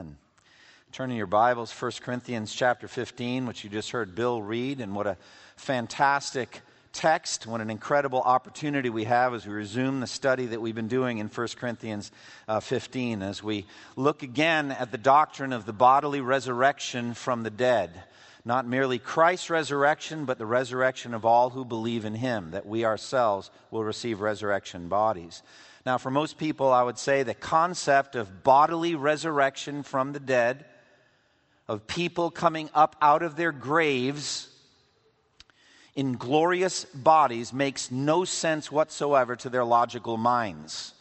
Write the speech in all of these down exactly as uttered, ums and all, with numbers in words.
Amen. Turning your Bibles, First Corinthians chapter fifteen, which you just heard Bill read, and what a fantastic text, what an incredible opportunity we have as we resume the study that we've been doing in First Corinthians uh, fifteen, as we look again at the doctrine of the bodily resurrection from the dead. Not merely Christ's resurrection, but the resurrection of all who believe in Him, that we ourselves will receive resurrection bodies. Now, for most people, I would say the concept of bodily resurrection from the dead, of people coming up out of their graves in glorious bodies, makes no sense whatsoever to their logical minds.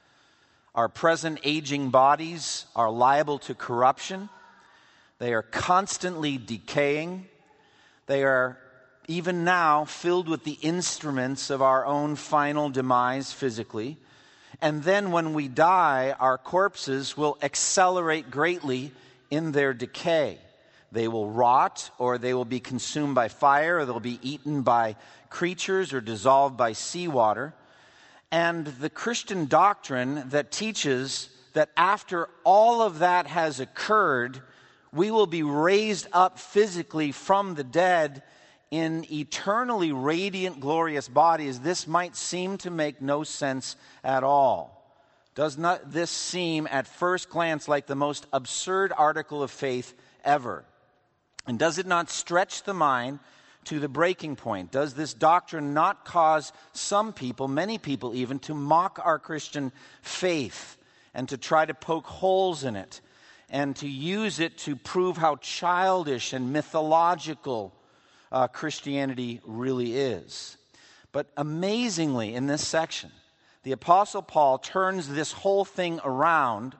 Our present aging bodies are liable to corruption. They are constantly decaying. They are even now filled with the instruments of our own final demise physically. And then when we die, our corpses will accelerate greatly in their decay. They will rot, or they will be consumed by fire, or they'll be eaten by creatures, or dissolved by seawater. And the Christian doctrine that teaches that after all of that has occurred, we will be raised up physically from the dead in eternally radiant, glorious bodies, this might seem to make no sense at all. Does not this seem at first glance like the most absurd article of faith ever? And does it not stretch the mind to the breaking point? Does this doctrine not cause some people, many people even, to mock our Christian faith and to try to poke holes in it and to use it to prove how childish and mythological Uh, Christianity really is? But amazingly, in this section, the Apostle Paul turns this whole thing around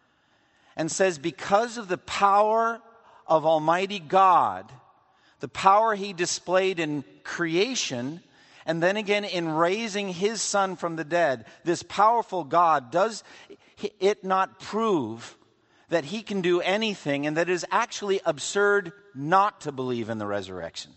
and says, because of the power of Almighty God, the power He displayed in creation, and then again in raising His Son from the dead, this powerful God, does it not prove that He can do anything, and that it is actually absurd not to believe in the resurrection?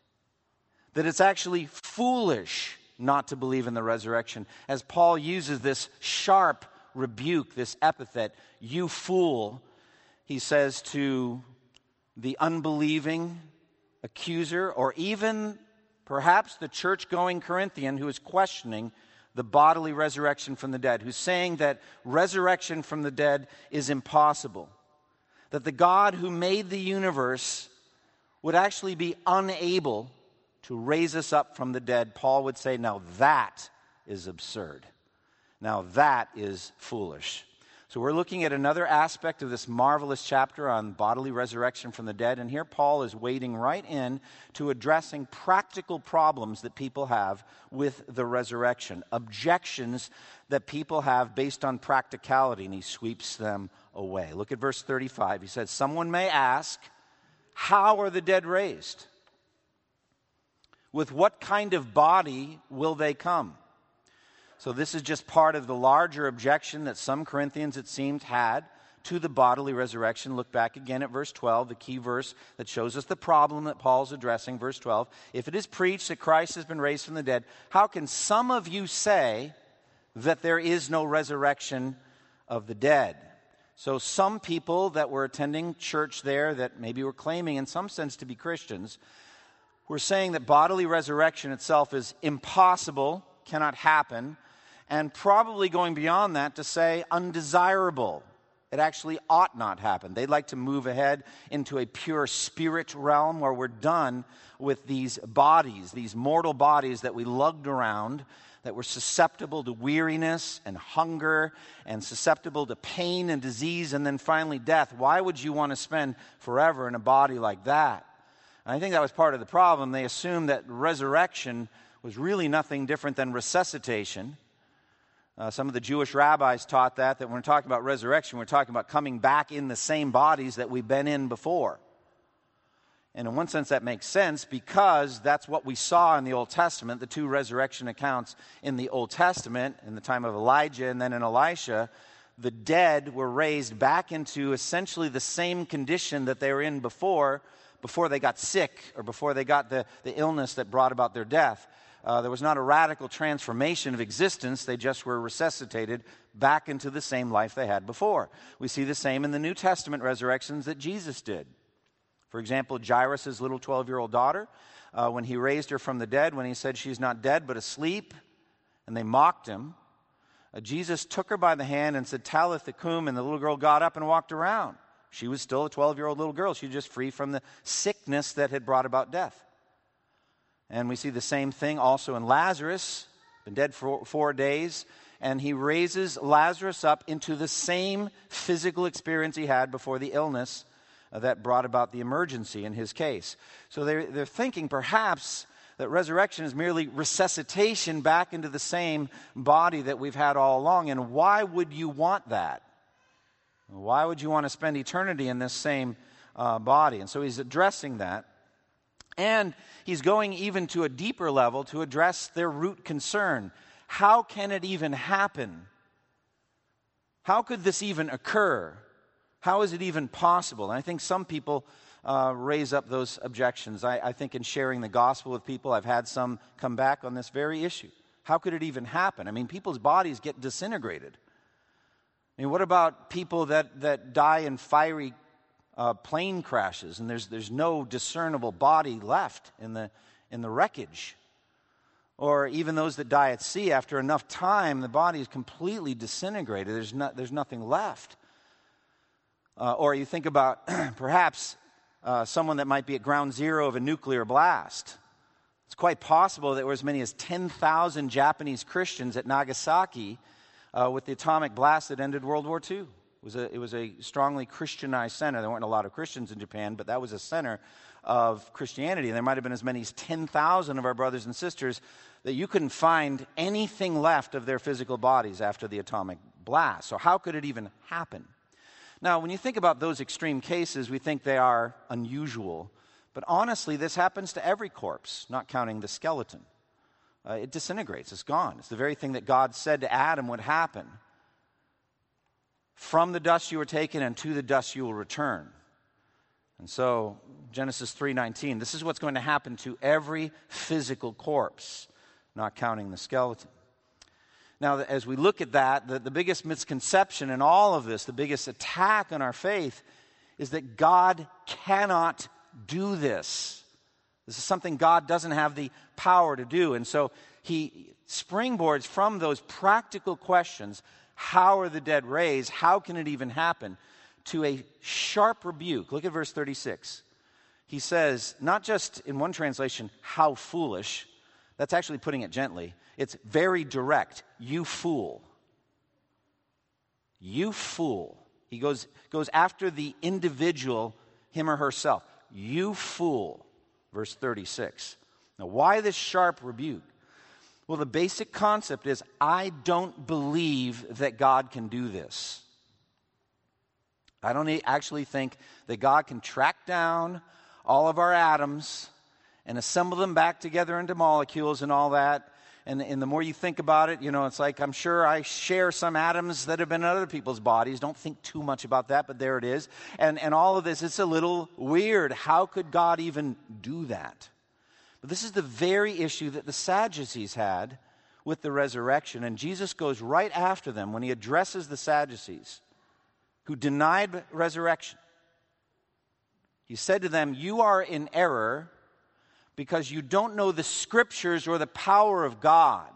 That it's actually foolish not to believe in the resurrection, as Paul uses this sharp rebuke, this epithet, you fool, he says to the unbelieving accuser, or even perhaps the church-going Corinthian who is questioning the bodily resurrection from the dead, who's saying that resurrection from the dead is impossible, that the God who made the universe would actually be unable to raise us up from the dead. Paul would say, now that is absurd. Now that is foolish. So we're looking at another aspect of this marvelous chapter on bodily resurrection from the dead. And here Paul is wading right in to addressing practical problems that people have with the resurrection. Objections that people have based on practicality, and he sweeps them away. Look at verse thirty-five. He says, someone may ask, how are the dead raised? With what kind of body will they come? So this is just part of the larger objection that some Corinthians, it seemed, had to the bodily resurrection. Look back again at verse twelve, the key verse that shows us the problem that Paul's addressing. Verse twelve, if it is preached that Christ has been raised from the dead, how can some of you say that there is no resurrection of the dead? So some people that were attending church there, that maybe were claiming in some sense to be Christians, we're saying that bodily resurrection itself is impossible, cannot happen, and probably going beyond that to say undesirable. It actually ought not happen. They'd like to move ahead into a pure spirit realm where we're done with these bodies, these mortal bodies that we lugged around, that were susceptible to weariness and hunger and susceptible to pain and disease and then finally death. Why would you want to spend forever in a body like that? I think that was part of the problem. They assumed that resurrection was really nothing different than resuscitation. Uh, some of the Jewish rabbis taught that, that when we're talking about resurrection, we're talking about coming back in the same bodies that we've been in before. And in one sense that makes sense, because that's what we saw in the Old Testament, the two resurrection accounts in the Old Testament, in the time of Elijah and then in Elisha. The dead were raised back into essentially the same condition that they were in before, before they got sick or before they got the, the illness that brought about their death. Uh, there was not a radical transformation of existence. They just were resuscitated back into the same life they had before. We see the same in the New Testament resurrections that Jesus did. For example, Jairus' little twelve-year-old daughter, uh, when he raised her from the dead, when he said she's not dead but asleep, and they mocked him, uh, Jesus took her by the hand and said, Talitha cum, and the little girl got up and walked around. She was still a twelve-year-old little girl. She was just free from the sickness that had brought about death. And we see the same thing also in Lazarus, been dead for four days, and he raises Lazarus up into the same physical experience he had before the illness uh, that brought about the emergency in his case. So they're, they're thinking perhaps that resurrection is merely resuscitation back into the same body that we've had all along. And why would you want that? Why would you want to spend eternity in this same uh, body? And so he's addressing that. And he's going even to a deeper level to address their root concern. How can it even happen? How could this even occur? How is it even possible? And I think some people uh, raise up those objections. I, I think in sharing the gospel with people, I've had some come back on this very issue. How could it even happen? I mean, people's bodies get disintegrated. I mean, what about people that, that die in fiery Uh, plane crashes, and there's there's no discernible body left in the in the wreckage? Or even those that die at sea, after enough time, the body is completely disintegrated. There's not there's nothing left. Uh, or you think about perhaps uh, someone that might be at ground zero of a nuclear blast. It's quite possible that there were as many as ten thousand Japanese Christians at Nagasaki uh, with the atomic blast that ended World War Two. It was, a, it was a strongly Christianized center. There weren't a lot of Christians in Japan, but that was a center of Christianity. And there might have been as many as ten thousand of our brothers and sisters that you couldn't find anything left of their physical bodies after the atomic blast. So how could it even happen? Now, when you think about those extreme cases, we think they are unusual. But honestly, this happens to every corpse, not counting the skeleton. Uh, it disintegrates. It's gone. It's the very thing that God said to Adam would happen. From the dust you were taken, and to the dust you will return. And so, Genesis three nineteen, this is what's going to happen to every physical corpse, not counting the skeleton. Now, as we look at that, the, the biggest misconception in all of this, the biggest attack on our faith, is that God cannot do this. This is something God doesn't have the power to do. And so, he springboards from those practical questions. How are the dead raised? How can it even happen? To a sharp rebuke. Look at verse thirty-six. He says, not just in one translation, how foolish. That's actually putting it gently. It's very direct. You fool. You fool. He goes, goes after the individual, him or herself. You fool. Verse thirty-six. Now, why this sharp rebuke? Well, the basic concept is, I don't believe that God can do this. I don't actually think that God can track down all of our atoms and assemble them back together into molecules and all that. And, and the more you think about it, you know, it's like, I'm sure I share some atoms that have been in other people's bodies. Don't think too much about that, but there it is. And, and all of this, it's a little weird. How could God even do that? But this is the very issue that the Sadducees had with the resurrection. And Jesus goes right after them when he addresses the Sadducees who denied resurrection. He said to them, you are in error because you don't know the Scriptures or the power of God.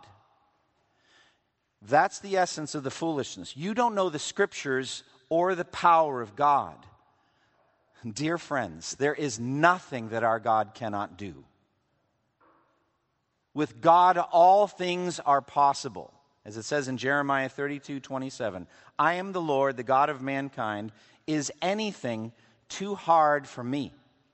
That's the essence of the foolishness. You don't know the Scriptures or the power of God. Dear friends, there is nothing that our God cannot do. With God, all things are possible. As it says in Jeremiah thirty-two twenty-seven, I am the Lord, the God of mankind. Is anything too hard for me?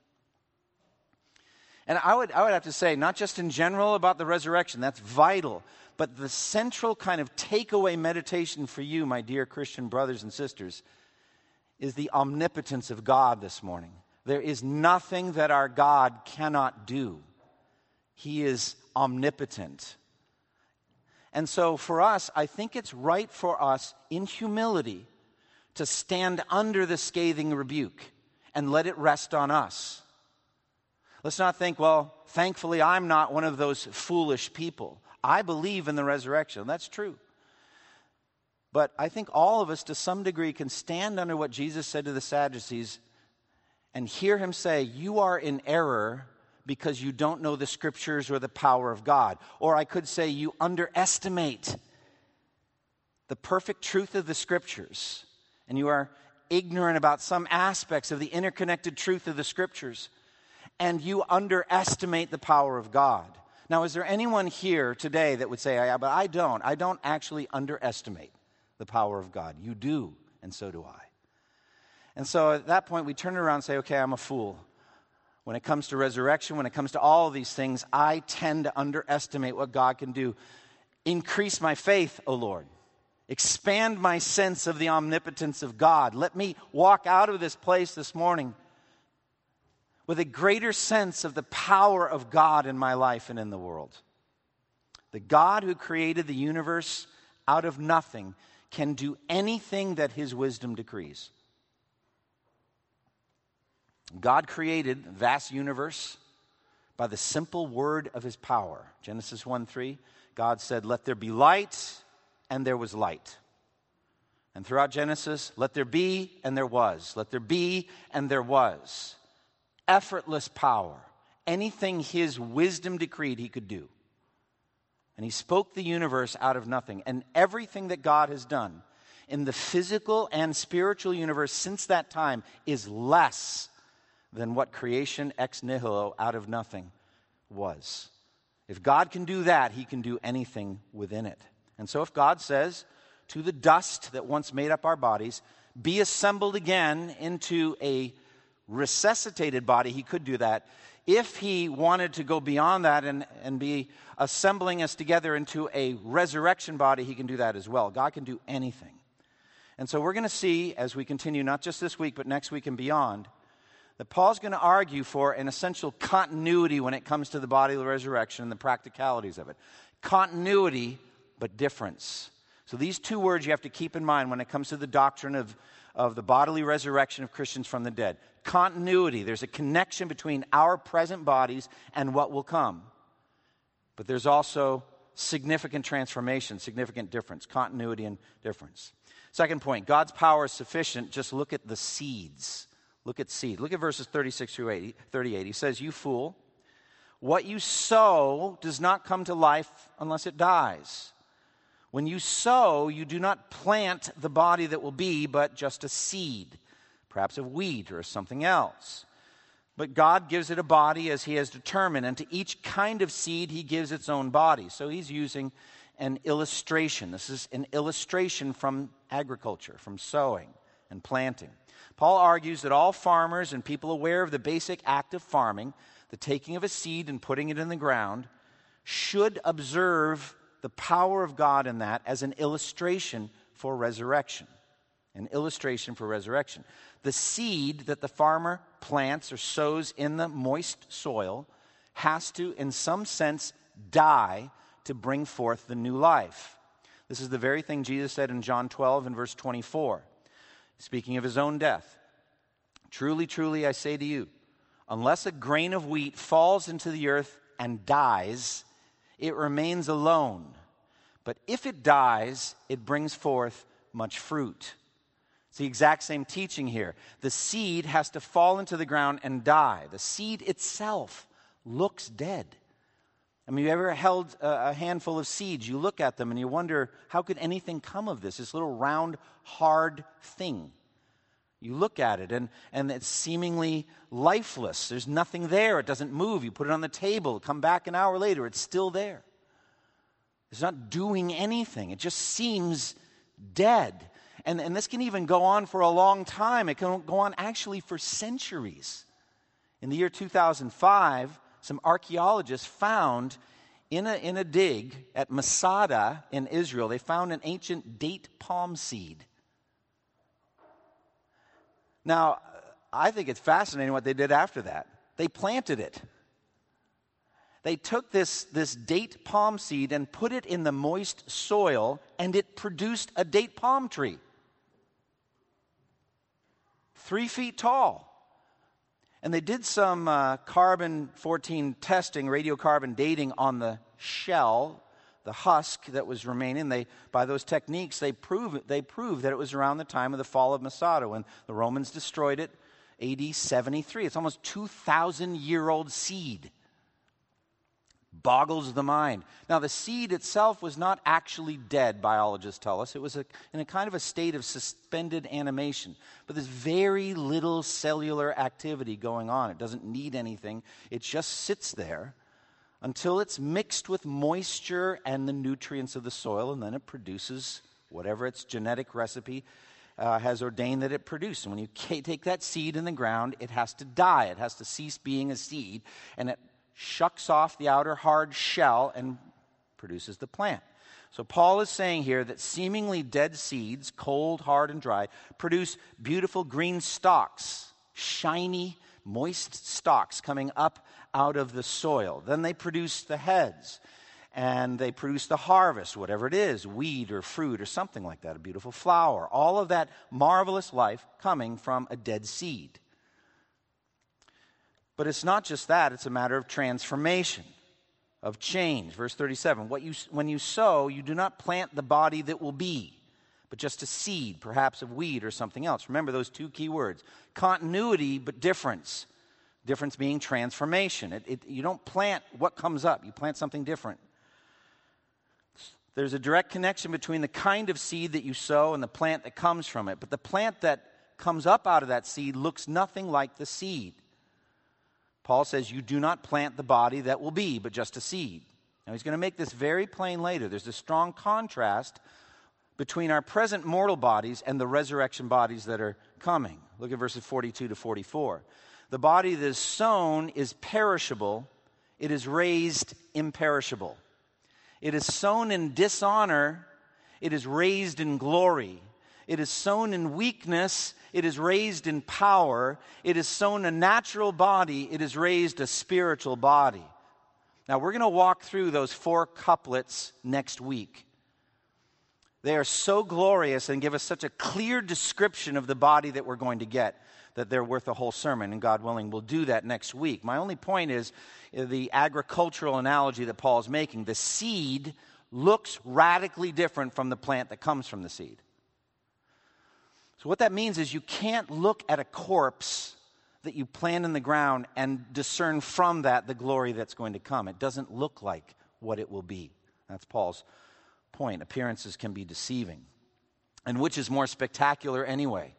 And I would, I would have to say, not just in general about the resurrection, that's vital, but the central kind of takeaway meditation for you, my dear Christian brothers and sisters, is the omnipotence of God this morning. There is nothing that our God cannot do. He is omnipotent. And so for us, I think it's right for us in humility to stand under the scathing rebuke and let it rest on us. Let's not think, well, thankfully I'm not one of those foolish people. I believe in the resurrection. That's true. But I think all of us, to some degree, can stand under what Jesus said to the Sadducees and hear him say, you are in error because you don't know the Scriptures or the power of God. Or I could say you underestimate the perfect truth of the Scriptures, and you are ignorant about some aspects of the interconnected truth of the Scriptures, and you underestimate the power of God. Now, is there anyone here today that would say, yeah, but I don't. I don't actually underestimate the power of God. You do, and so do I. And so at that point, we turn around and say, okay, I'm a fool. When it comes to resurrection, when it comes to all of these things, I tend to underestimate what God can do. Increase my faith, O Lord. Expand my sense of the omnipotence of God. Let me walk out of this place this morning with a greater sense of the power of God in my life and in the world. The God who created the universe out of nothing can do anything that his wisdom decrees. God created the vast universe by the simple word of his power. Genesis one three, God said, let there be light, and there was light. And throughout Genesis, let there be, and there was. Let there be, and there was. Effortless power. Anything his wisdom decreed, he could do. And he spoke the universe out of nothing. And everything that God has done in the physical and spiritual universe since that time is less than what creation ex nihilo, out of nothing, was. If God can do that, he can do anything within it. And so if God says to the dust that once made up our bodies, be assembled again into a resuscitated body, he could do that. If he wanted to go beyond that and, and be assembling us together into a resurrection body, he can do that as well. God can do anything. And so we're going to see, as we continue, not just this week, but next week and beyond, that Paul's going to argue for an essential continuity when it comes to the bodily resurrection and the practicalities of it. Continuity, but difference. So these two words you have to keep in mind when it comes to the doctrine of, of the bodily resurrection of Christians from the dead. Continuity. There's a connection between our present bodies and what will come. But there's also significant transformation, significant difference. Continuity and difference. Second point, God's power is sufficient. Just look at the seeds. Look at seed. Look at verses thirty-six through thirty-eight. He says, you fool, what you sow does not come to life unless it dies. When you sow, you do not plant the body that will be, but just a seed, perhaps of wheat or something else. But God gives it a body as he has determined, and to each kind of seed he gives its own body. So he's using an illustration. This is an illustration from agriculture, from sowing and planting. Paul argues that all farmers and people aware of the basic act of farming, the taking of a seed and putting it in the ground, should observe the power of God in that as an illustration for resurrection. An illustration for resurrection. The seed that the farmer plants or sows in the moist soil has to, in some sense, die to bring forth the new life. This is the very thing Jesus said in John twelve and verse twenty-four. Speaking of his own death, truly, truly, I say to you, unless a grain of wheat falls into the earth and dies, it remains alone. But if it dies, it brings forth much fruit. It's the exact same teaching here. The seed has to fall into the ground and die. The seed itself looks dead. I mean, you ever held a handful of seeds? You look at them and you wonder, how could anything come of this? This little round, hard thing. You look at it and, and it's seemingly lifeless. There's nothing there. It doesn't move. You put it on the table, come back an hour later, it's still there. It's not doing anything. It just seems dead. And, and this can even go on for a long time. It can go on actually for centuries. In the year two thousand five, some archaeologists found in a, in a dig at Masada in Israel, they found an ancient date palm seed. Now, I think it's fascinating what they did after that. They planted it. They took this, this date palm seed and put it in the moist soil, and it produced a date palm tree. Three feet tall. And they did some uh, carbon fourteen testing, radiocarbon dating on the shell, the husk that was remaining, they, by those techniques, they prove, they prove that it was around the time of the fall of Masada when the Romans destroyed it, A D seventy-three. It's almost two thousand year old seed. Boggles the mind. Now, the seed itself was not actually dead, biologists tell us. It was a, in a kind of a state of suspended animation. But there's very little cellular activity going on. It doesn't need anything. It just sits there until it's mixed with moisture and the nutrients of the soil, and then it produces whatever its genetic recipe uh, has ordained that it produce. And when you take that seed in the ground, it has to die. It has to cease being a seed, and it shucks off the outer hard shell and produces the plant. So Paul is saying here that seemingly dead seeds, cold, hard, and dry, produce beautiful green stalks, shiny, moist stalks coming up out of the soil. Then they produce the heads, and they produce the harvest, whatever it is, wheat or fruit or something like that, a beautiful flower. All of that marvelous life coming from a dead seed. But it's not just that, it's a matter of transformation, of change. Verse thirty-seven, what you, when you sow, you do not plant the body that will be, but just a seed, perhaps of wheat or something else. Remember those two key words, continuity but difference. Difference being transformation. It, it, you don't plant what comes up, you plant something different. There's a direct connection between the kind of seed that you sow and the plant that comes from it. But the plant that comes up out of that seed looks nothing like the seed. Paul says, you do not plant the body that will be, but just a seed. Now, he's going to make this very plain later. There's a strong contrast between our present mortal bodies and the resurrection bodies that are coming. Look at verses forty-two to forty-four. The body that is sown is perishable. It is raised imperishable. It is sown in dishonor. It is raised in glory. It is sown in weakness. It is raised in power. It is sown a natural body. It is raised a spiritual body. Now, we're going to walk through those four couplets next week. They are so glorious and give us such a clear description of the body that we're going to get that they're worth a whole sermon, and God willing, we'll do that next week. My only point is the agricultural analogy that Paul is making. The seed looks radically different from the plant that comes from the seed. So what that means is you can't look at a corpse that you plant in the ground and discern from that the glory that's going to come. It doesn't look like what it will be. That's Paul's point. Appearances can be deceiving. And which is more spectacular anyway?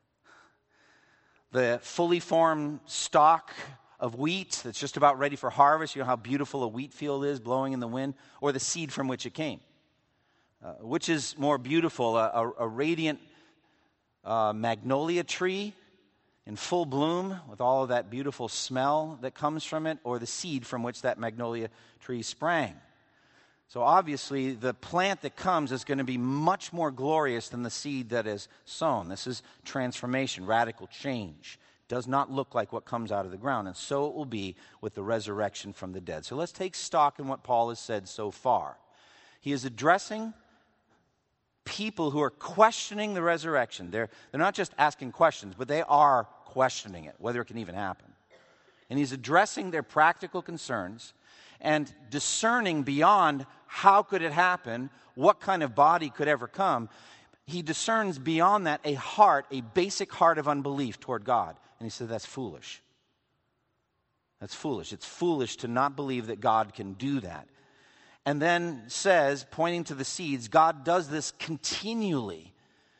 The fully formed stalk of wheat that's just about ready for harvest, you know how beautiful a wheat field is blowing in the wind, or the seed from which it came? Uh, which is more beautiful, a, a, a radiant uh, magnolia tree in full bloom with all of that beautiful smell that comes from it, or the seed from which that magnolia tree sprang? So obviously, the plant that comes is going to be much more glorious than the seed that is sown. This is transformation, radical change. It does not look like what comes out of the ground. And so it will be with the resurrection from the dead. So let's take stock in what Paul has said so far. He is addressing people who are questioning the resurrection. They're, they're not just asking questions, but they are questioning it, whether it can even happen. And he's addressing their practical concerns and discerning beyond how could it happen, what kind of body could ever come. He discerns beyond that a heart, a basic heart of unbelief toward God. And he said, that's foolish. That's foolish. It's foolish to not believe that God can do that. And then says, pointing to the seeds, God does this continually.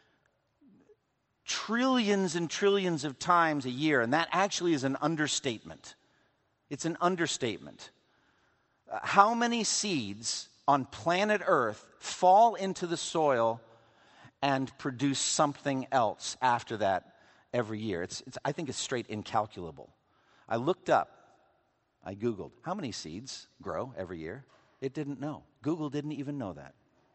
Trillions and trillions of times a year. And that actually is an understatement. It's an understatement. How many seeds on planet Earth fall into the soil and produce something else after that every year? It's, it's, I think it's straight incalculable. I looked up, I Googled, how many seeds grow every year? It didn't know. Google didn't even know that.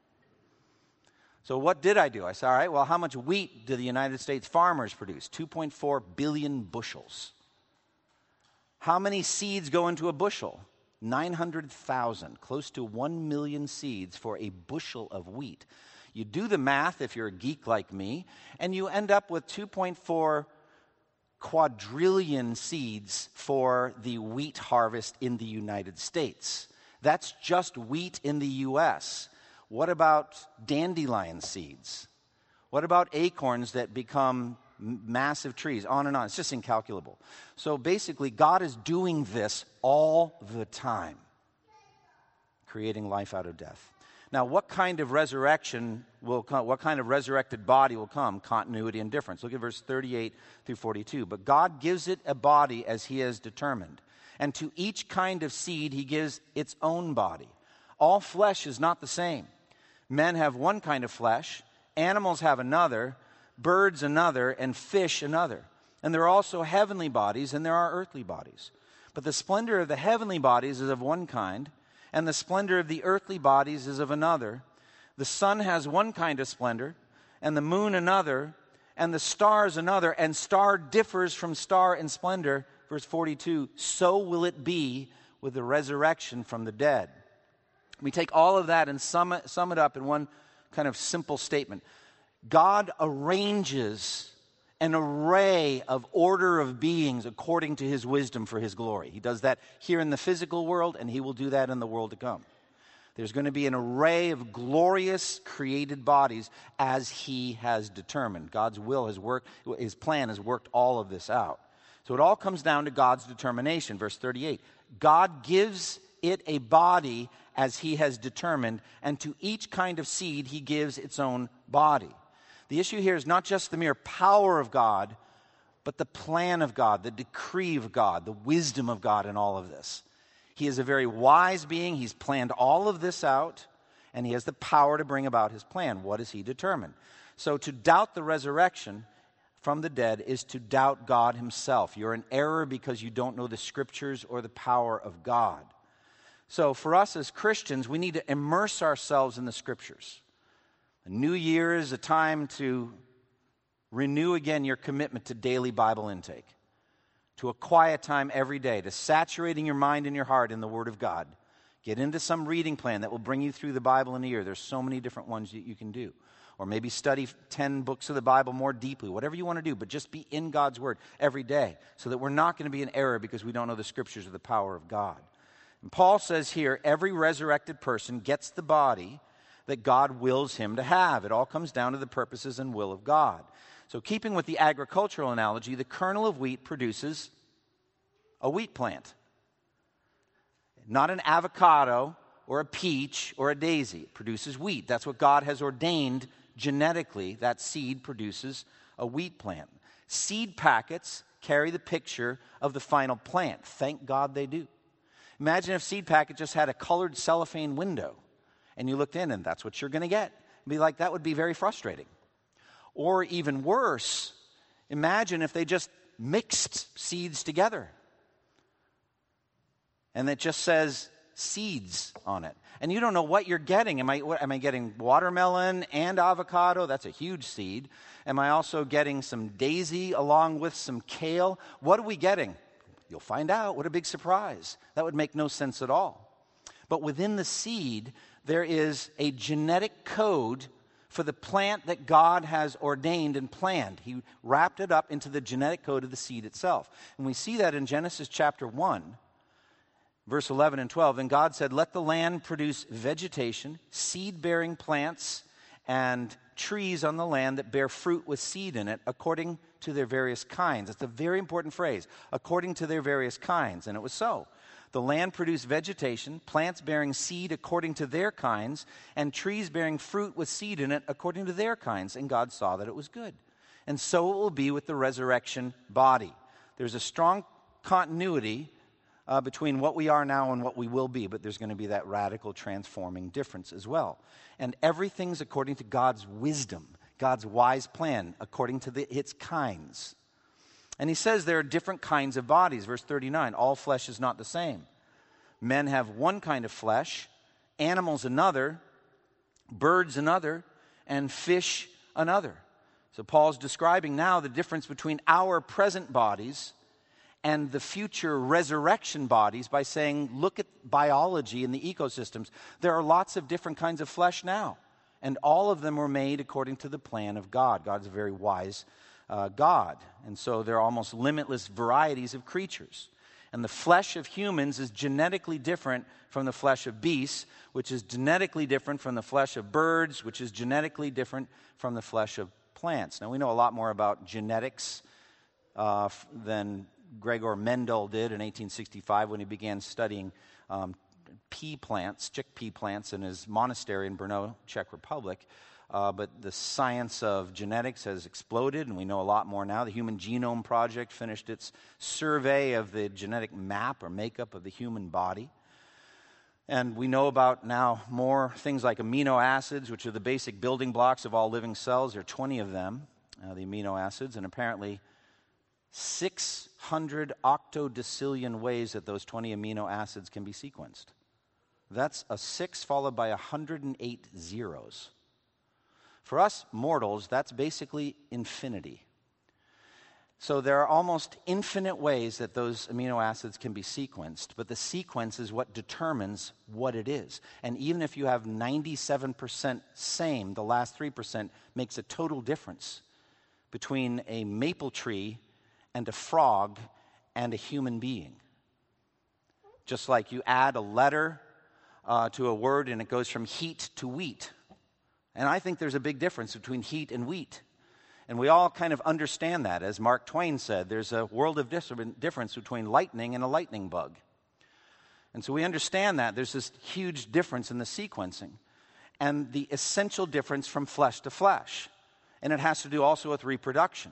So what did I do? I said, all right, well, how much wheat do the United States farmers produce? two point four billion bushels. How many seeds go into a bushel? nine hundred thousand, close to one million seeds for a bushel of wheat. You do the math if you're a geek like me, and you end up with two point four quadrillion seeds for the wheat harvest in the United States. That's just wheat in the U S What about dandelion seeds? What about acorns that become massive trees? On and on. It's just incalculable. So basically, God is doing this all the time, creating life out of death. Now, what kind of resurrection will come? What kind of resurrected body will come? Continuity and difference. Look at verse thirty-eight through forty-two. But God gives it a body as he has determined. And to each kind of seed he gives its own body. All flesh is not the same. Men have one kind of flesh, animals have another, birds another, and fish another. And there are also heavenly bodies, and there are earthly bodies. But the splendor of the heavenly bodies is of one kind, and the splendor of the earthly bodies is of another. The sun has one kind of splendor, and the moon another, and the stars another, and star differs from star in splendor. Verse forty-two, so will it be with the resurrection from the dead. We take all of that and sum it, sum it up in one kind of simple statement. God arranges an array of order of beings according to his wisdom for his glory. He does that here in the physical world, and he will do that in the world to come. There's going to be an array of glorious created bodies as he has determined. God's will has worked, his plan has worked all of this out. So it all comes down to God's determination. Verse thirty-eight, God gives it a body as he has determined, and to each kind of seed he gives its own body. The issue here is not just the mere power of God, but the plan of God, the decree of God, the wisdom of God in all of this. He is a very wise being. He's planned all of this out, and he has the power to bring about his plan. What has he determined? So to doubt the resurrection from the dead is to doubt God himself. You're in error because you don't know the scriptures or the power of God. So for us as Christians, we need to immerse ourselves in the scriptures. The new year is a time to renew again your commitment to daily Bible intake, to a quiet time every day, to saturating your mind and your heart in the Word of God. Get into some reading plan that will bring you through the Bible in a year. There's so many different ones that you can do. Or maybe study ten books of the Bible more deeply, whatever you want to do, but just be in God's Word every day so that we're not going to be in error because we don't know the scriptures or the power of God. And Paul says here, every resurrected person gets the body that God wills him to have. It all comes down to the purposes and will of God. So keeping with the agricultural analogy, the kernel of wheat produces a wheat plant. Not an avocado or a peach or a daisy. It produces wheat. That's what God has ordained genetically. That seed produces a wheat plant. Seed packets carry the picture of the final plant. Thank God they do. Imagine if seed packet just had a colored cellophane window and you looked in and that's what you're going to get. Be like, that would be very frustrating. Or even worse, imagine if they just mixed seeds together and it just says seeds on it. And you don't know what you're getting. Am I, what, am I getting watermelon and avocado? That's a huge seed. Am I also getting some daisy along with some kale? What are we getting? You'll find out. What a big surprise. That would make no sense at all. But within the seed, there is a genetic code for the plant that God has ordained and planned. He wrapped it up into the genetic code of the seed itself. And we see that in Genesis chapter one, verse eleven and twelve. And God said, let the land produce vegetation, seed-bearing plants, and trees on the land that bear fruit with seed in it, according to their various kinds. It's a very important phrase, according to their various kinds. And it was so. The land produced vegetation, plants bearing seed according to their kinds, and trees bearing fruit with seed in it according to their kinds. And God saw that it was good. And so it will be with the resurrection body. There's a strong continuity uh, between what we are now and what we will be, but there's going to be that radical transforming difference as well. And everything's according to God's wisdom, God's wise plan, according to the, its kinds. And he says there are different kinds of bodies. Verse thirty-nine, all flesh is not the same. Men have one kind of flesh, animals another, birds another, and fish another. So Paul's describing now the difference between our present bodies and the future resurrection bodies by saying, look at biology and the ecosystems. There are lots of different kinds of flesh now, and all of them were made according to the plan of God. God's a very wise Uh, God. And so there are almost limitless varieties of creatures. And the flesh of humans is genetically different from the flesh of beasts, which is genetically different from the flesh of birds, which is genetically different from the flesh of plants. Now, we know a lot more about genetics uh, than Gregor Mendel did in eighteen sixty-five when he began studying um, pea plants, chickpea plants in his monastery in Brno, Czech Republic. Uh, but the science of genetics has exploded, and we know a lot more now. The Human Genome Project finished its survey of the genetic map or makeup of the human body. And we know about now more things like amino acids, which are the basic building blocks of all living cells. There are twenty of them, uh, the amino acids, and apparently six hundred octodecillion ways that those twenty amino acids can be sequenced. That's a six followed by one hundred eight zeros. For us mortals, that's basically infinity. So there are almost infinite ways that those amino acids can be sequenced, but the sequence is what determines what it is. And even if you have ninety-seven percent same, the last three percent makes a total difference between a maple tree and a frog and a human being. Just like you add a letter uh, to a word and it goes from heat to wheat. And I think there's a big difference between heat and wheat. And we all kind of understand that. As Mark Twain said, there's a world of difference between lightning and a lightning bug. And so we understand that. There's this huge difference in the sequencing. And the essential difference from flesh to flesh. And it has to do also with reproduction.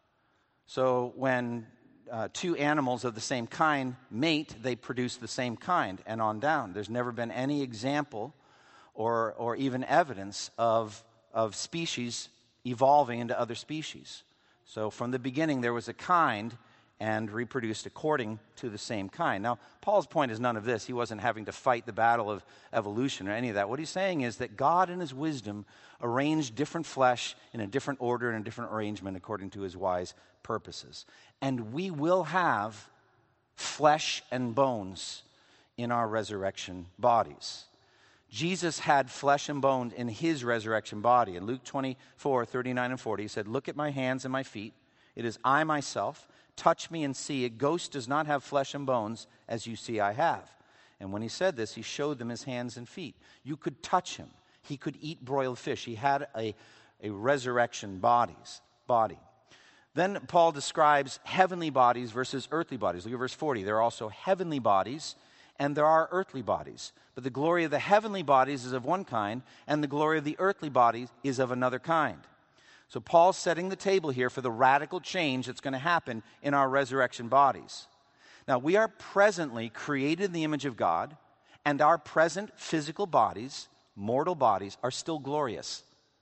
So when uh, two animals of the same kind mate, they produce the same kind, and on down. There's never been any example or or even evidence of, of species evolving into other species. So from the beginning, there was a kind and reproduced according to the same kind. Now, Paul's point is none of this. He wasn't having to fight the battle of evolution or any of that. What he's saying is that God in his wisdom arranged different flesh in a different order and a different arrangement according to his wise purposes. And we will have flesh and bones in our resurrection bodies. Jesus had flesh and bone in his resurrection body. In Luke twenty-four, thirty-nine and forty, he said, "Look at my hands and my feet. It is I myself. Touch me and see. A ghost does not have flesh and bones, as you see I have." And when he said this, he showed them his hands and feet. You could touch him. He could eat broiled fish. He had a, a resurrection bodies, body. Then Paul describes heavenly bodies versus earthly bodies. Look at verse forty. There are also heavenly bodies, and there are earthly bodies. But the glory of the heavenly bodies is of one kind, and the glory of the earthly bodies is of another kind. So Paul's setting the table here for the radical change that's going to happen in our resurrection bodies. Now, we are presently created in the image of God, and our present physical bodies, mortal bodies, are still glorious.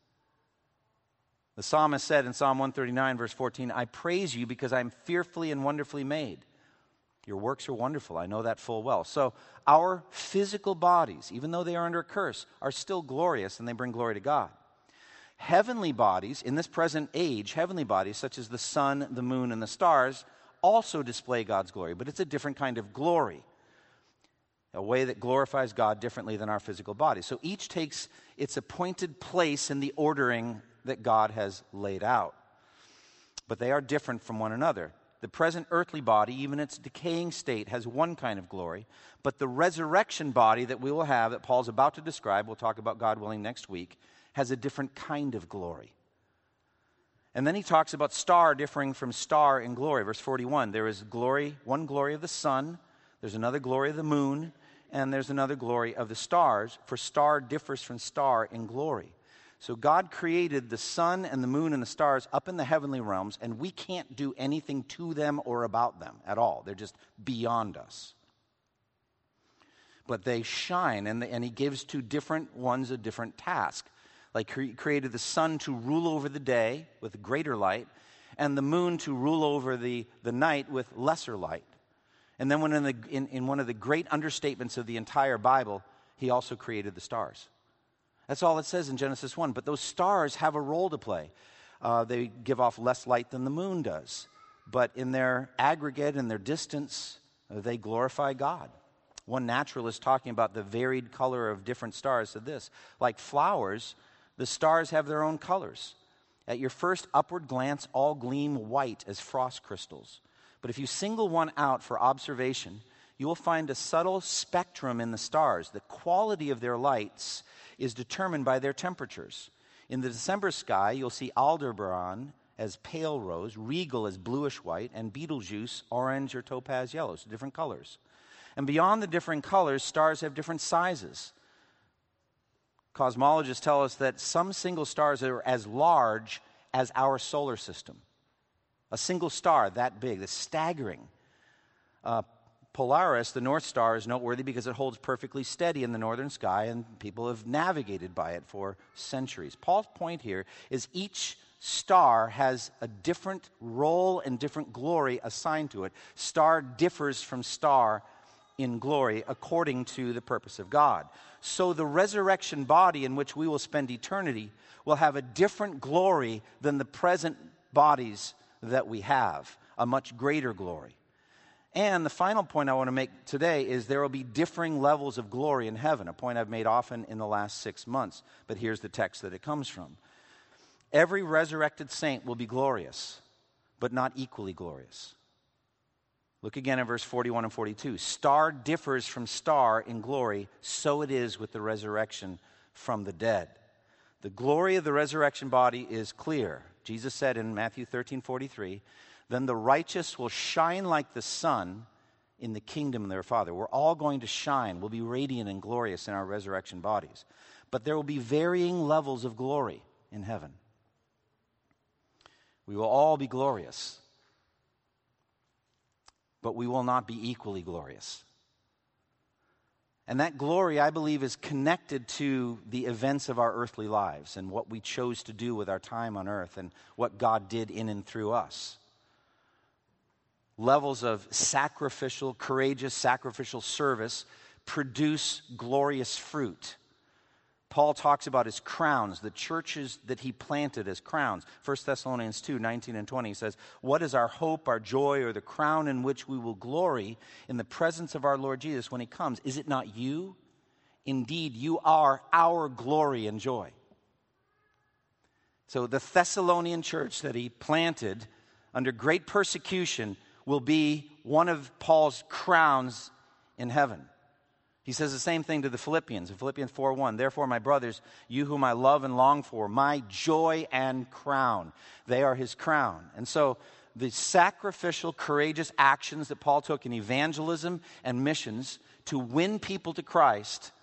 The psalmist said in Psalm one thirty-nine, verse fourteen, "I praise you because I am fearfully and wonderfully made. Your works are wonderful. I know that full well." So our physical bodies, even though they are under a curse, are still glorious and they bring glory to God. Heavenly bodies, in this present age, heavenly bodies such as the sun, the moon, and the stars also display God's glory, but it's a different kind of glory, a way that glorifies God differently than our physical bodies. So each takes its appointed place in the ordering that God has laid out. But they are different from one another. The present earthly body, even its decaying state, has one kind of glory, but the resurrection body that we will have, that Paul's about to describe, we'll talk about God willing next week, has a different kind of glory. And then he talks about star differing from star in glory. Verse forty-one, there is glory, one glory of the sun, there's another glory of the moon, and there's another glory of the stars, for star differs from star in glory. So God created the sun and the moon and the stars up in the heavenly realms, and we can't do anything to them or about them at all. They're just beyond us. But they shine, and, the, and he gives to different ones a different task. Like he created the sun to rule over the day with greater light, and the moon to rule over the, the night with lesser light. And then when in, the, in, in one of the great understatements of the entire Bible, he also created the stars. That's all it says in Genesis one. But those stars have a role to play. Uh, they give off less light than the moon does. But in their aggregate and their distance, uh, they glorify God. One naturalist talking about the varied color of different stars said this: like flowers, the stars have their own colors. At your first upward glance, all gleam white as frost crystals. But if you single one out for observation, you will find a subtle spectrum in the stars. The quality of their lights is determined by their temperatures. In the December sky, you'll see Aldebaran as pale rose, Regal as bluish white, and Betelgeuse orange or topaz yellow, so different colors. And beyond the different colors, stars have different sizes. Cosmologists tell us that some single stars are as large as our solar system. A single star that big, that's staggering. Uh, Polaris, the North Star, is noteworthy because it holds perfectly steady in the northern sky, and people have navigated by it for centuries. Paul's point here is each star has a different role and different glory assigned to it. Star differs from star in glory according to the purpose of God. So the resurrection body in which we will spend eternity will have a different glory than the present bodies that we have, a much greater glory. And the final point I want to make today is there will be differing levels of glory in heaven, a point I've made often in the last six months, but here's the text that it comes from. Every resurrected saint will be glorious, but not equally glorious. Look again at verse forty-one and forty-two. Star differs from star in glory, so it is with the resurrection from the dead. The glory of the resurrection body is clear. Jesus said in Matthew thirteen forty-three, then the righteous will shine like the sun in the kingdom of their Father. We're all going to shine. We'll be radiant and glorious in our resurrection bodies. But there will be varying levels of glory in heaven. We will all be glorious, but we will not be equally glorious. And that glory, I believe, is connected to the events of our earthly lives and what we chose to do with our time on earth and what God did in and through us. Levels of sacrificial, courageous, sacrificial service produce glorious fruit. Paul talks about his crowns, the churches that he planted as crowns. First Thessalonians two, nineteen and twenty says, what is our hope, our joy, or the crown in which we will glory in the presence of our Lord Jesus when he comes? Is it not you? Indeed, you are our glory and joy. So the Thessalonian church that he planted under great persecution will be one of Paul's crowns in heaven. He says the same thing to the Philippians in Philippians four one. Therefore, my brothers, you whom I love and long for, my joy and crown. They are his crown. And so the sacrificial, courageous actions that Paul took in evangelism and missions to win people to Christ,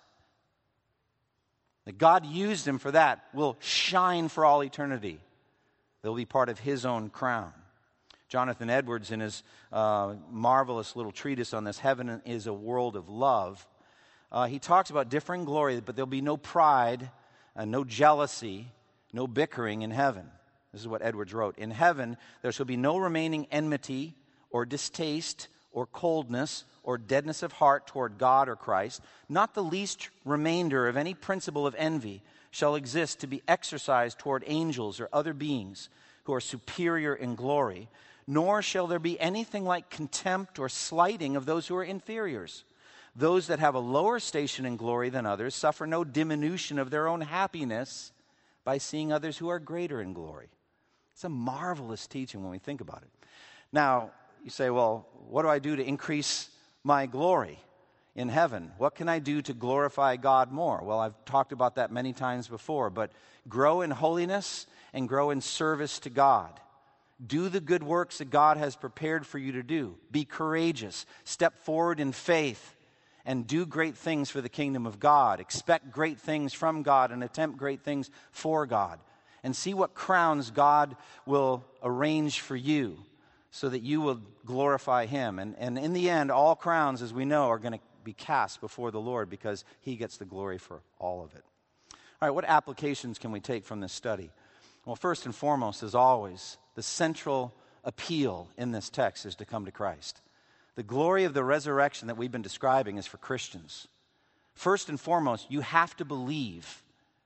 that God used him for that, will shine for all eternity. They'll be part of his own crown. Jonathan Edwards, in his uh, marvelous little treatise on this, Heaven is a World of Love, Uh, he talks about differing glory, but there'll be no pride, uh, no jealousy, no bickering in heaven. This is what Edwards wrote. In heaven, there shall be no remaining enmity or distaste or coldness or deadness of heart toward God or Christ. Not the least remainder of any principle of envy shall exist to be exercised toward angels or other beings who are superior in glory. Nor shall there be anything like contempt or slighting of those who are inferiors. Those that have a lower station in glory than others suffer no diminution of their own happiness by seeing others who are greater in glory. It's a marvelous teaching when we think about it. Now, you say, well, what do I do to increase my glory in heaven? What can I do to glorify God more? Well, I've talked about that many times before, but grow in holiness and grow in service to God. Do the good works that God has prepared for you to do. Be courageous. Step forward in faith. And do great things for the kingdom of God. Expect great things from God and attempt great things for God. And see what crowns God will arrange for you so that you will glorify him. And, and in the end, all crowns, as we know, are going to be cast before the Lord because he gets the glory for all of it. All right, what applications can we take from this study? Well, first and foremost, as always, the central appeal in this text is to come to Christ. The glory of the resurrection that we've been describing is for Christians. First and foremost, you have to believe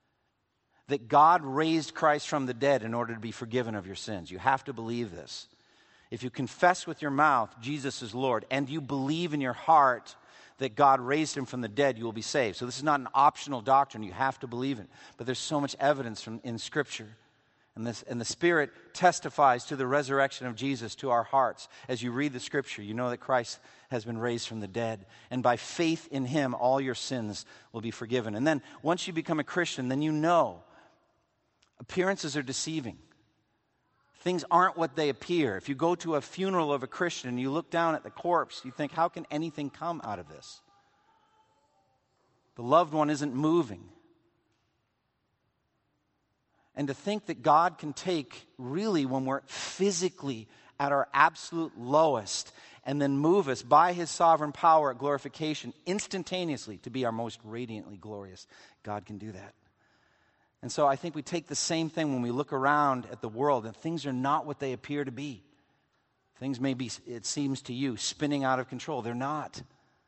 that God raised Christ from the dead in order to be forgiven of your sins. You have to believe this. If you confess with your mouth Jesus is Lord and you believe in your heart that God raised him from the dead, you will be saved. So this is not an optional doctrine. You have to believe it. But there's so much evidence from in Scripture And, this, and the Spirit testifies to the resurrection of Jesus to our hearts. As you read the Scripture, you know that Christ has been raised from the dead. And by faith in Him, all your sins will be forgiven. And then once you become a Christian, then you know appearances are deceiving. Things aren't what they appear. If you go to a funeral of a Christian and you look down at the corpse, you think, how can anything come out of this? The loved one isn't moving. And to think that God can take, really, when we're physically at our absolute lowest, and then move us by His sovereign power at glorification instantaneously to be our most radiantly glorious. God can do that. And so I think we take the same thing when we look around at the world, and things are not what they appear to be. Things may be, it seems to you, spinning out of control. They're not.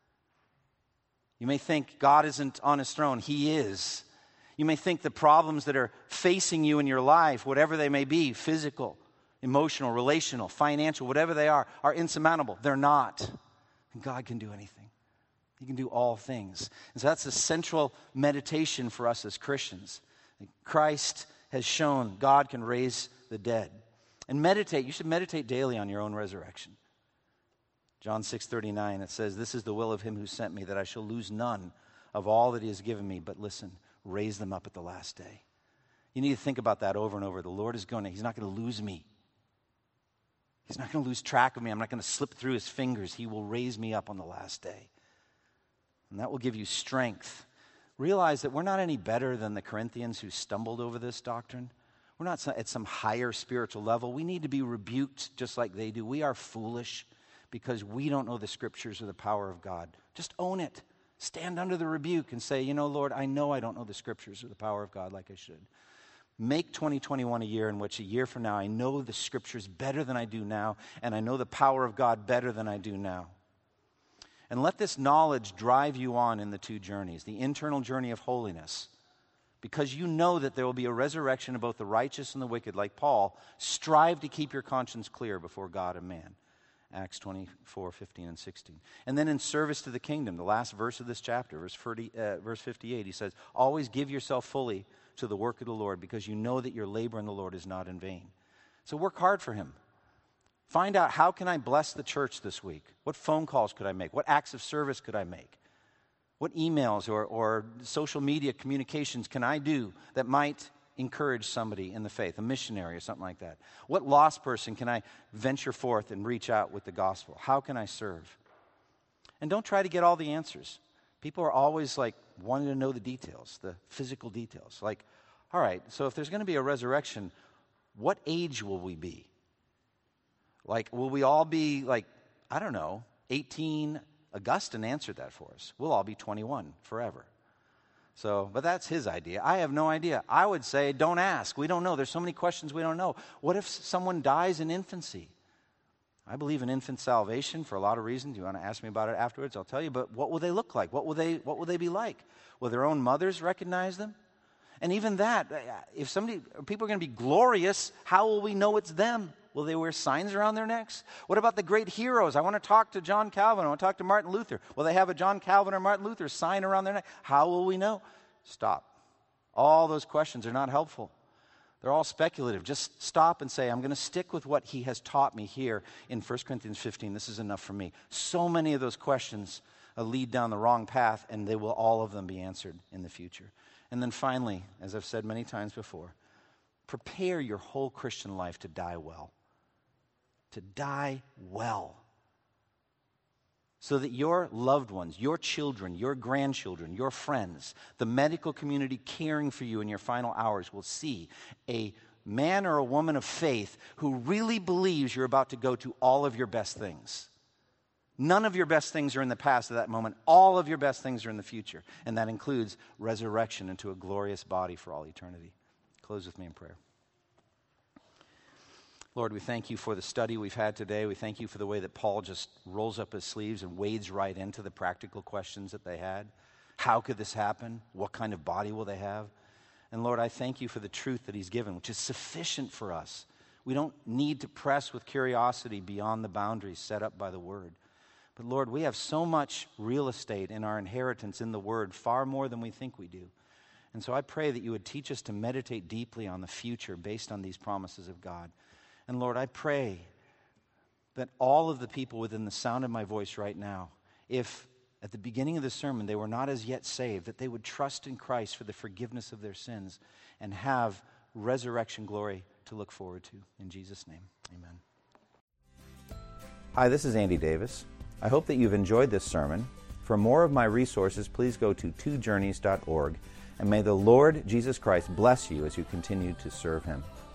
You may think God isn't on His throne. He is. You may think the problems that are facing you in your life, whatever they may be, physical, emotional, relational, financial, whatever they are, are insurmountable. They're not. And God can do anything. He can do all things. And so that's the central meditation for us as Christians. Christ has shown God can raise the dead. And meditate. You should meditate daily on your own resurrection. John six thirty-nine, it says, "This is the will of Him who sent me, that I shall lose none of all that He has given me, but listen, raise them up at the last day." You need to think about that over and over. The Lord is going to, He's not going to lose me. He's not going to lose track of me. I'm not going to slip through His fingers. He will raise me up on the last day. And that will give you strength. Realize that we're not any better than the Corinthians who stumbled over this doctrine. We're not at some higher spiritual level. We need to be rebuked just like they do. We are foolish because we don't know the Scriptures or the power of God. Just own it. Stand under the rebuke and say, you know, Lord, I know I don't know the Scriptures or the power of God like I should. Make twenty twenty-one a year in which a year from now I know the Scriptures better than I do now, and I know the power of God better than I do now. And let this knowledge drive you on in the two journeys, the internal journey of holiness, because you know that there will be a resurrection of both the righteous and the wicked. Like Paul, strive to keep your conscience clear before God and man. Acts twenty-four, fifteen, and sixteen. And then in service to the kingdom, the last verse of this chapter, verse, thirty, uh, verse fifty-eight, he says, always give yourself fully to the work of the Lord, because you know that your labor in the Lord is not in vain. So work hard for Him. Find out, how can I bless the church this week? What phone calls could I make? What acts of service could I make? What emails or, or social media communications can I do that might encourage somebody in the faith, a missionary or something like that? What lost person can I venture forth and reach out with the gospel? How can I serve? And don't try to get all the answers. People are always like wanting to know the details, the physical details. Like, all right, so if there's going to be a resurrection, what age will we be? Like, will we all be like, I don't know, eighteen? Augustine answered that for us. We'll all be twenty-one forever. So, but that's his idea. I have no idea. I would say, don't ask. We don't know. There's so many questions we don't know. What if someone dies in infancy? I believe in infant salvation for a lot of reasons. You want to ask me about it afterwards, I'll tell you. But what will they look like? What will they, what will they be like? Will their own mothers recognize them? And even that, if somebody, people are going to be glorious, how will we know it's them? Will they wear signs around their necks? What about the great heroes? I want to talk to John Calvin. I want to talk to Martin Luther. Will they have a John Calvin or Martin Luther sign around their neck? How will we know? Stop. All those questions are not helpful. They're all speculative. Just stop and say, I'm going to stick with what he has taught me here in First Corinthians fifteen. This is enough for me. So many of those questions uh, lead down the wrong path, and they will all of them be answered in the future. And then finally, as I've said many times before, prepare your whole Christian life to die well. To die well. So that your loved ones, your children, your grandchildren, your friends, the medical community caring for you in your final hours will see a man or a woman of faith who really believes you're about to go to all of your best things. None of your best things are in the past at that moment. All of your best things are in the future. And that includes resurrection into a glorious body for all eternity. Close with me in prayer. Lord, we thank you for the study we've had today. We thank you for the way that Paul just rolls up his sleeves and wades right into the practical questions that they had. How could this happen? What kind of body will they have? And Lord, I thank you for the truth that he's given, which is sufficient for us. We don't need to press with curiosity beyond the boundaries set up by the Word. But Lord, we have so much real estate in our inheritance in the Word, far more than we think we do. And so I pray that you would teach us to meditate deeply on the future based on these promises of God. And Lord, I pray that all of the people within the sound of my voice right now, if at the beginning of the sermon they were not as yet saved, that they would trust in Christ for the forgiveness of their sins and have resurrection glory to look forward to. In Jesus' name, amen. Hi, this is Andy Davis. I hope that you've enjoyed this sermon. For more of my resources, please go to two journeys dot org, and may the Lord Jesus Christ bless you as you continue to serve Him.